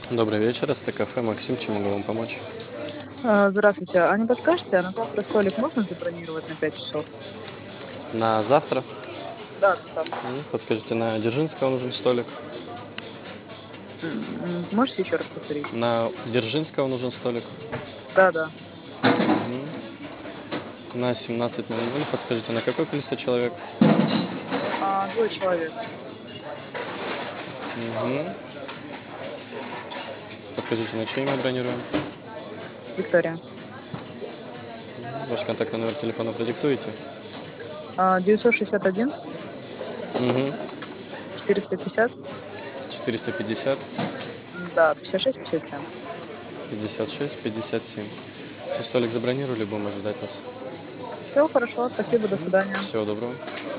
Добрый вечер, это кафе Максим, чем могу вам помочь? Здравствуйте. А не подскажете, а на завтра столик можно забронировать на 5 часов? На завтра? Да, на завтра. Подскажите, на Дзержинского нужен столик? Можете еще раз повторить? На Дзержинского нужен столик? Да-да. На 17:00. Подскажите, на какое количество человек? Двое человек. Мгм. Подскажите, на чье имя бронируем? Виктория. Ваш контактный номер телефона продиктуете? 961 Угу. 450, 450 да, 56 57. 56 57. Столик забронировали, будем ожидать вас. Все хорошо, спасибо, до свидания. Всего доброго.